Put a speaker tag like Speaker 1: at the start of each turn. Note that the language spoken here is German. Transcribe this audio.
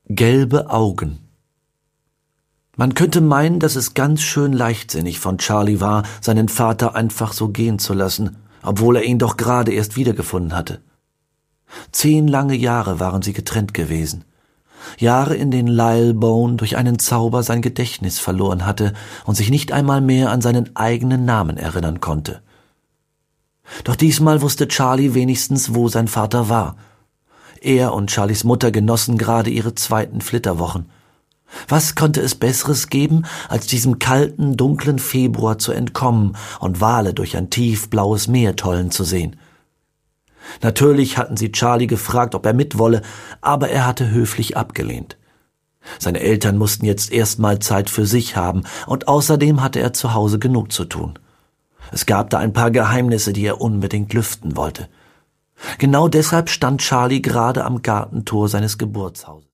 Speaker 1: Gelbe Augen. Man könnte meinen, dass es ganz schön leichtsinnig von Charlie war, seinen Vater einfach so gehen zu lassen, obwohl er ihn doch gerade erst wiedergefunden hatte. 10 lange Jahre waren sie getrennt gewesen. Jahre, in denen Lyle Bone durch einen Zauber sein Gedächtnis verloren hatte und sich nicht einmal mehr an seinen eigenen Namen erinnern konnte. Doch diesmal wusste Charlie wenigstens, wo sein Vater war. Er und Charlies Mutter genossen gerade ihre 2. Flitterwochen. Was konnte es Besseres geben, als diesem kalten, dunklen Februar zu entkommen und Wale durch ein tiefblaues Meer tollen zu sehen? Natürlich hatten sie Charlie gefragt, ob er mitwolle, aber er hatte höflich abgelehnt. Seine Eltern mussten jetzt erstmal Zeit für sich haben, und außerdem hatte er zu Hause genug zu tun. Es gab da ein paar Geheimnisse, die er unbedingt lüften wollte. Genau deshalb stand Charlie gerade am Gartentor seines Geburtshauses.